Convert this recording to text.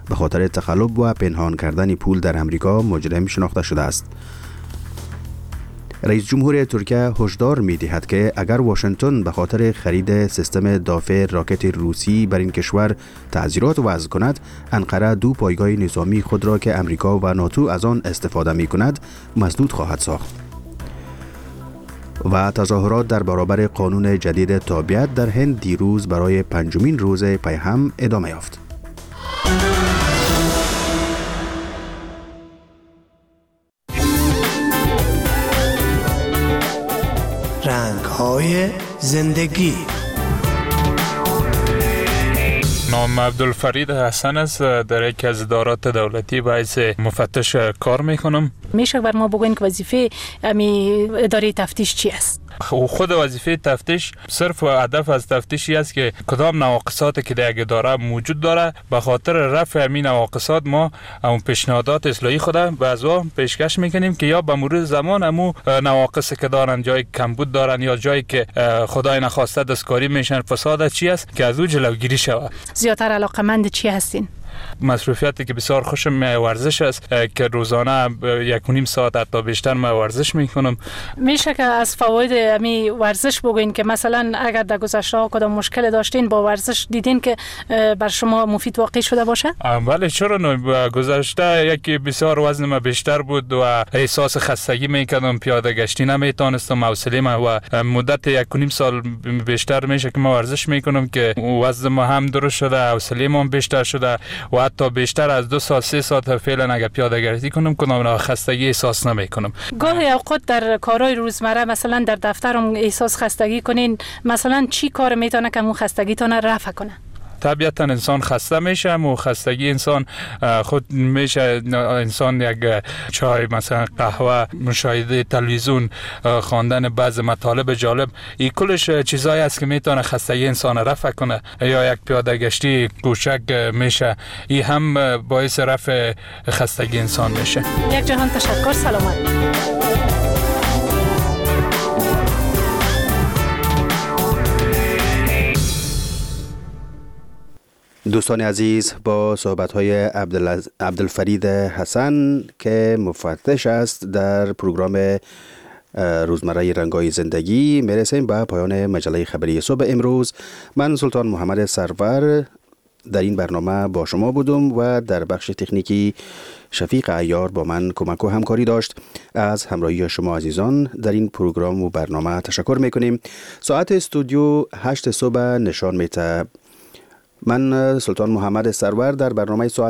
به خاطر تقلب و پنهان کردن پول در امریکا مجرم شناخته شده است. رئیس جمهور ترکیه هشدار می دهد که اگر واشنگتن به خاطر خرید سیستم دافع راکت روسی بر این کشور تعزیرات وضع کند، انقره 2 پایگاه نظامی خود را که امریکا و ناتو از آن استفاده می کند مسدود خواهد ساخت. و تظاهرات در برابر قانون جدید تابعیت در هند دیروز برای 5مین روز پی هم ادامه یافت. رنگ‌های زندگی. نام عبدالفرید حسن است. در یکی از ادارات دولتی باعث مفتش کار میکنم. میشه بر ما بگوین که وظیفه اداره تفتیش چی است؟ خود وظیفه تفتیش صرف و هدف از تفتیشی است که کدام نواقصاتی که در اداره موجود داره به خاطر رفع همین نواقصات ما اون پیشنهادات اصلاحی خود به ازوا پیشکش میکنیم که یا به مرور زمان امو نواقصی که دارن، جای کمبود دارن یا جایی که خدای نخواسته دستکاری میشن، فساد چی است که از او جلوگیری شود. زیادتر علاقمند چی هستین؟ مصروفیاتی که بسیار خوشم ورزش است که روزانه 1.5 ساعت حتی بیشتر من ورزش میکنم. میشه که از فواید امی ورزش بگوین که مثلا اگر در گذشته ها کدام مشکل داشتین با ورزش دیدین که بر شما مفید واقع شده باشه؟ بله، چرا نه. گذشته یکی بسیار وزن من بیشتر بود و احساس خستگی میکردم، پیاده گشتی نمیتونستم، حوصله من و مدت 1.5 سال بیشتر میشه که من ورزش میکنم که وزن ما هم درست شده، حوصله ما بیشتر شده و حتی بیشتر از 2 ساعت 3 ساعت فعلا اگر پیاده گردی کنم خستگی احساس نمی کنم. گاهی اوقات در کارهای روزمره مثلا در دفترم احساس خستگی کنین، مثلا چی کار میتونه که اون خستگیتون رفع کنه؟ طبیعتا انسان خسته میشه و خستگی انسان خود میشه انسان یک چای، مثلا قهوه، مشاهده تلویزیون، خواندن بعض مطالب جالب، این کلش چیزایی است که میتونه خستگی انسان رفع کنه. یا یک پیاده گشتی کوچک میشه، این هم باعث رفع خستگی انسان میشه. یک جهان تشکر، سلامت. دوستان عزیز، با صحبت‌های عبدالفرید حسن که مفتش است در پروگرام روزمره رنگ‌های زندگی میرسیم به پایان مجله خبری صبح امروز. من سلطان محمد سرور در این برنامه با شما بودم و در بخش تکنیکی شفیق عیار با من کمک و همکاری داشت. از همراهی شما عزیزان در این پروگرام و برنامه تشکر میکنیم. ساعت استودیو 8 صبح نشان میده. من سلطان محمد سرور در برنامه ساعت